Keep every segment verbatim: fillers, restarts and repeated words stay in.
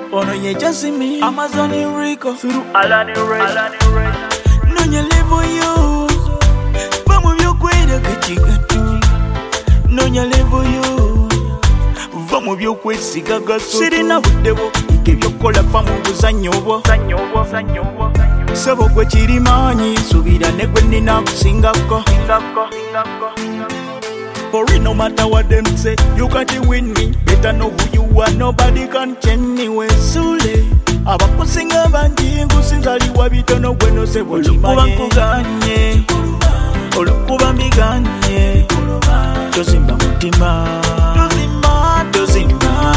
Ono ye Jasmine, Amazon Rico, Through Alan Ray, no nye level yo. Vamo vyo kwenda kachiga tu. No nye level yo. Vamo vyo kwesiga gaso. Siri na budebo, ike vyo kola famu buzanyobo. Sanyobo, Sanyobo, Sabo kwe chirimanyi, subira nekwe nina kusingako. Singako, Singako, For it, no matter what them say, you can't win me. Better know who you are, nobody can change me. When Sule, abakusinga banji, ngusinzali wabitono bueno se Olukuba nkuganye, olukuba mbiganye, tozimba mutima, tozimba, tozimba.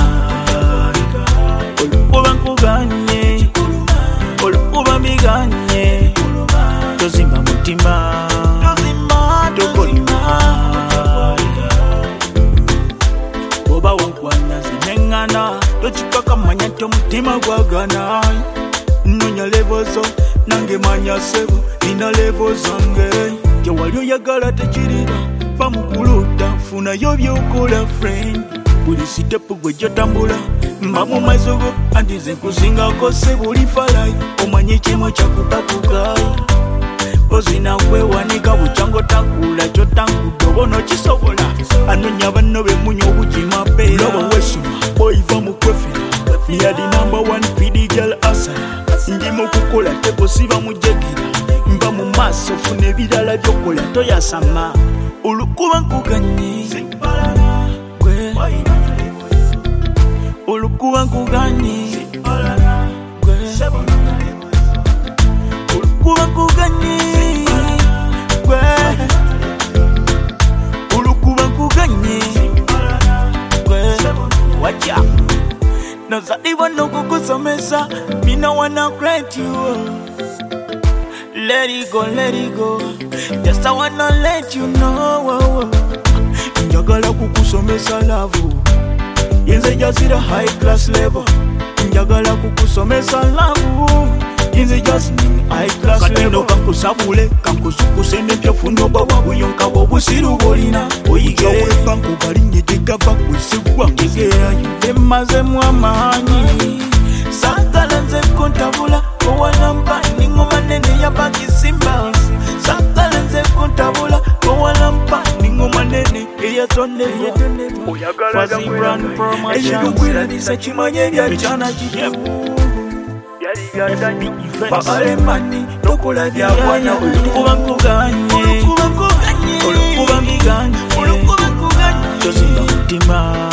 Olukuba nkuganye, olukuba mbiganye, tozimba mutima, tozimba, tozimba. Oba wankwana zinengana, tochikaka manya tomutima gwagana. Nonya levozo, nange manya sebo, nina levo zange. Jawali oyagala tekirira, fa mukuluta, funa yo byokola friend. Buli sitepu gwe jotambula, mba mu mazogo, andize nkusingako sebo lifalai. Omanye chemo chakubakukai, ozina kwewanika buchango tankula chotankudobo no chisobola. Anonya bano bemunyo bujima pe lobo wesuma boy va mu kwefira me a the number one P D girl asa ndimo kukola tebo siba mujekira mba mu maso fune bidala byokola toyasama olukuba nkuganye gwe olukuba nkuganye gwe olukuba nkuganye gwe Watcha no zadi wano kukusomesa mina wanna grant you. Let it go, let it go. Just I wanna let you know. Njagala kukusomesa love Inze jazira high class level. Njagala kukusomesa love Inze Jasmine high class level. Katino kankusabule kankusukuse nepyafuno bawa buyonka bobusiru bolina oyigere banku balinye digava kwisibwa ngegera yemaze mwamanyi sakala nze kontabula owalampa ningoma nene ya baki simba sakala nze kontabula owalampa ningoma nene ya tonne oyagala Fazi brand promotion kwira disachimanye bya chana kiyebu Bakale mani, tokola dia wana olukuba nkuganye, olukuba mbiganye, tozimba mutima.